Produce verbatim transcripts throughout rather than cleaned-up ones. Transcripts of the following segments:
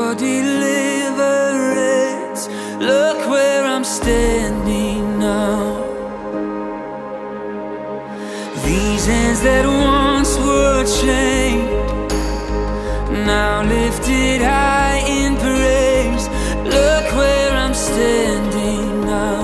for deliverance. Look where I'm standing now. These hands that once were chained, now lifted high in praise. Look where I'm standing now.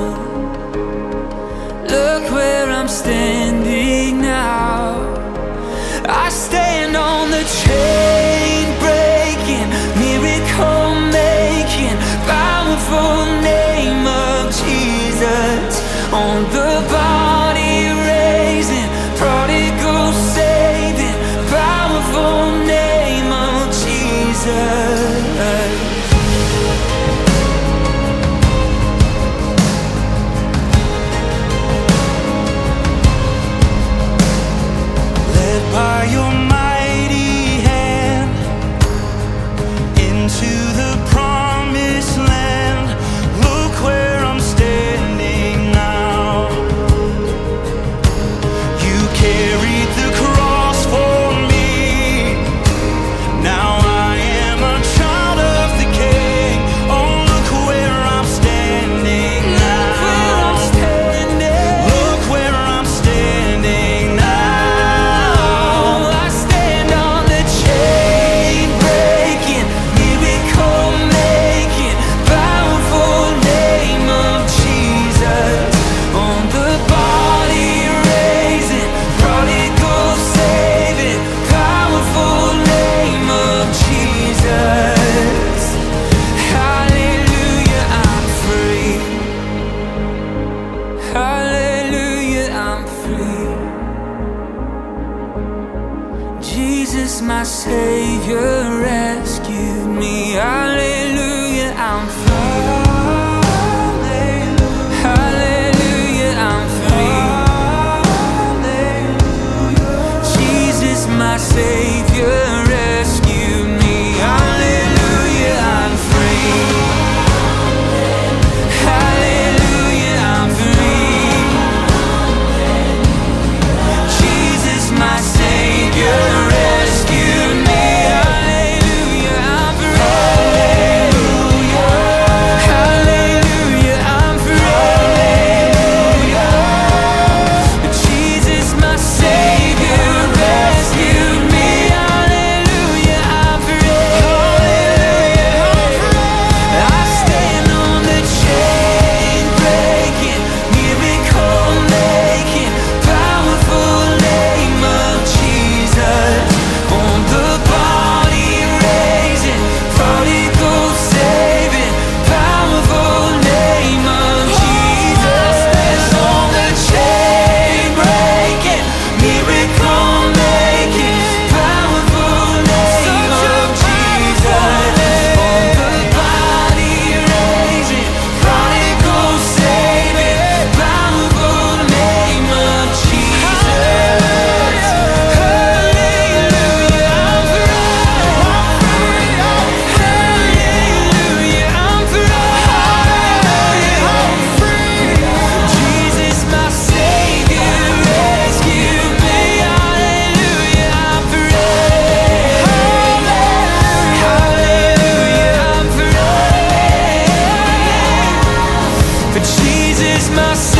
Look where I'm standing now. I stand on the chain breaking, miracle making, powerful name of Jesus. On the body raising, prodigal saving, powerful name of Jesus. By your mighty hand into the promised land. Look where I'm standing now. You carried the cross for me. Now I am a child of the King. Oh, look where I'm standing now. Look where I'm standing now. Jesus, my Savior, rescued me. Hallelujah, I'm free. Hallelujah, I'm free. Jesus, my Savior, rescued me. Hallelujah, I'm free. Hallelujah, I'm free. Jesus, my Savior, rescued me. Hallelujah, I'm free. Hallelujah, I'm free. Jesus, my Savior, rescued me. Hallelujah, I'm free. I stand on the chain breaking, miracle making, powerful name of Jesus. On the body raising, prodigal saving, powerful name of Jesus. On the chain breaking, miracle making, powerful name of Jesus. On the body raising, prodigal saving, powerful name of Jesus. Hallelujah, I'm free. Hallelujah, I'm free. Jesus, my Savior, rescued me. Hallelujah, I'm free. Hallelujah, I'm free. For Jesus, my